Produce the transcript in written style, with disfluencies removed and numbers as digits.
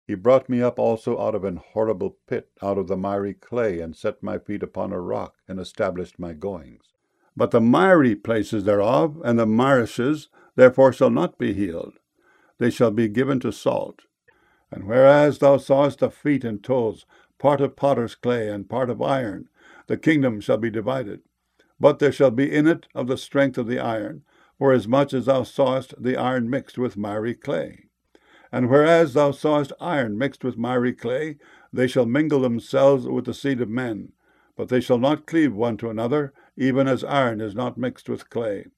He brought me up also out of an horrible pit, out of the miry clay, and set my feet upon a rock, and established my goings. But the miry places thereof, and the marishes, therefore shall not be healed. They shall be given to salt. And whereas thou sawest the feet and toes, part of potter's clay, and part of iron, the kingdom shall be divided. But there shall be in it of the strength of the iron, forasmuch as thou sawest the iron mixed with miry clay. And whereas thou sawest iron mixed with miry clay, they shall mingle themselves with the seed of men, but they shall not cleave one to another, even as iron is not mixed with clay.